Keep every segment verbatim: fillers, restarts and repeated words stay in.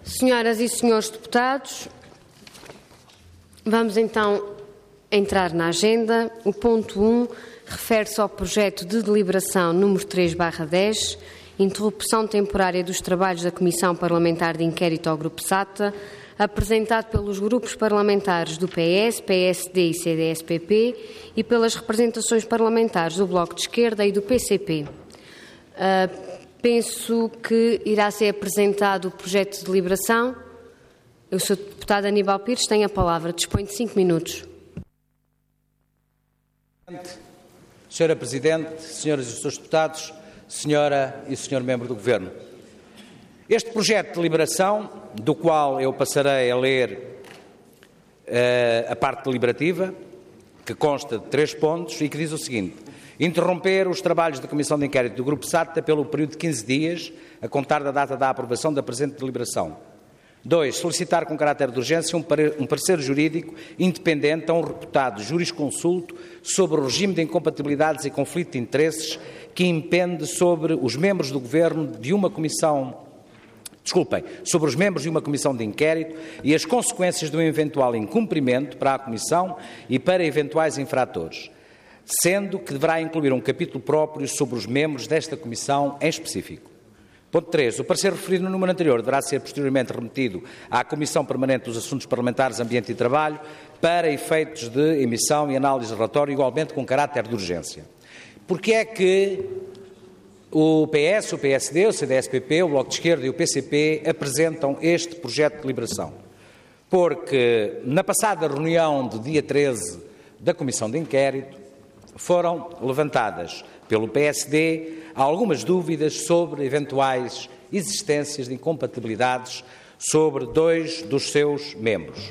Senhoras e senhores deputados, vamos então entrar na agenda. O ponto um refere-se ao projeto de deliberação número três barra dez, interrupção temporária dos trabalhos da Comissão Parlamentar de Inquérito ao Grupo SATA, apresentado pelos grupos parlamentares do P S, P S D e C D S P P e pelas representações parlamentares do Bloco de Esquerda e do P C P. Uh, penso que irá ser apresentado o projeto de deliberação. O senhor deputado Aníbal Pires tem a palavra. Dispõe de cinco minutos. Senhora Presidente, senhoras e senhores deputados, senhora e senhor membro do Governo. Este projeto de deliberação, do qual eu passarei a ler uh, a parte deliberativa, que consta de três pontos e que diz o seguinte: interromper os trabalhos da Comissão de Inquérito do Grupo SATA pelo período de quinze dias, a contar da data da aprovação da presente deliberação. dois. Solicitar com caráter de urgência um parecer jurídico independente a um reputado jurisconsulto sobre o regime de incompatibilidades e conflito de interesses que impende sobre os membros do Governo de uma comissão Desculpem, sobre os membros de uma comissão de inquérito e as consequências de um eventual incumprimento para a comissão e para eventuais infratores, sendo que deverá incluir um capítulo próprio sobre os membros desta comissão em específico. Ponto três. O parecer referido no número anterior deverá ser posteriormente remetido à Comissão Permanente dos Assuntos Parlamentares, Ambiente e Trabalho para efeitos de emissão e análise de relatório, igualmente com caráter de urgência. Porque é que o P S, o P S D, o C D S P P, o Bloco de Esquerda e o P C P apresentam este projeto de deliberação? Porque na passada reunião do dia treze da Comissão de Inquérito foram levantadas pelo P S D algumas dúvidas sobre eventuais existências de incompatibilidades sobre dois dos seus membros,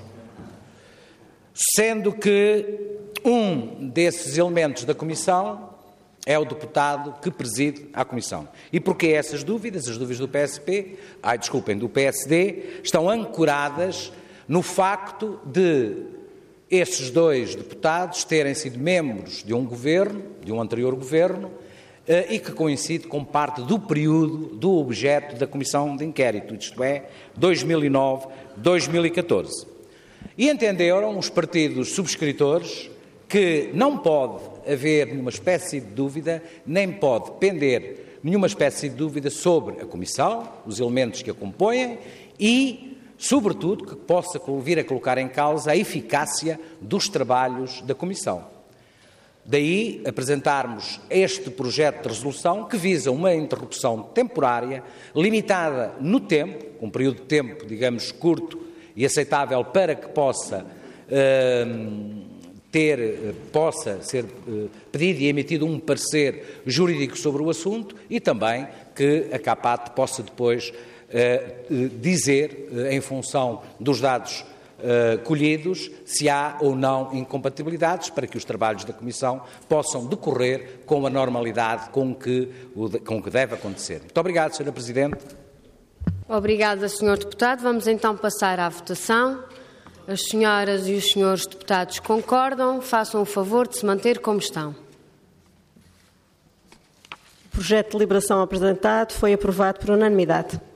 sendo que um desses elementos da Comissão é o deputado que preside a Comissão. E porquê essas dúvidas? As dúvidas do P S P, ai, desculpem, do P S D, estão ancoradas no facto de esses dois deputados terem sido membros de um governo, de um anterior governo, e que coincide com parte do período do objeto da Comissão de Inquérito, isto é, dois mil e nove a dois mil e catorze. E entenderam os partidos subscritores que não pode haver nenhuma espécie de dúvida, nem pode pender nenhuma espécie de dúvida sobre a Comissão, os elementos que a compõem e, sobretudo, que possa vir a colocar em causa a eficácia dos trabalhos da Comissão. Daí apresentarmos este projeto de resolução que visa uma interrupção temporária, limitada no tempo, um período de tempo, digamos, curto e aceitável para que possa uh, ter, possa ser uh, pedido e emitido um parecer jurídico sobre o assunto e também que a CAPAT possa depois uh, dizer, uh, em função dos dados Uh, colhidos, se há ou não incompatibilidades para que os trabalhos da Comissão possam decorrer com a normalidade com que, o de, com que deve acontecer. Muito obrigado, senhora Presidente. Obrigada, senhor Deputado. Vamos então passar à votação. As senhoras e os senhores deputados concordam. Façam o favor de se manter como estão. O projeto de deliberação apresentado foi aprovado por unanimidade.